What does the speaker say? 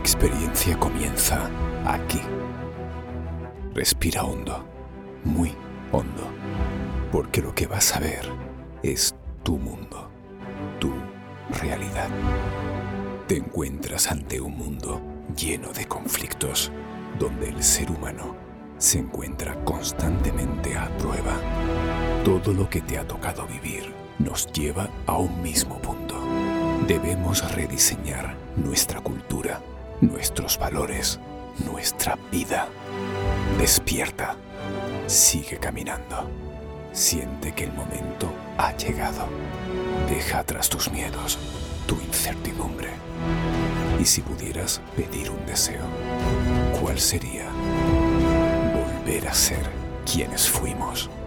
experiencia comienza aquí. Respira hondo, muy hondo, porque lo que vas a ver es tu mundo, tu realidad. Te encuentras ante un mundo lleno de conflictos, donde el ser humano se encuentra constantemente a prueba. Todo lo que te ha tocado vivir nos lleva a un mismo punto. Debemos rediseñar nuestra cultura, nuestros valores, nuestra vida. Despierta, sigue caminando. Siente que el momento ha llegado. Deja atrás tus miedos, tu incertidumbre. Y si pudieras pedir un deseo, ¿cuál sería? Volver a ser quienes fuimos.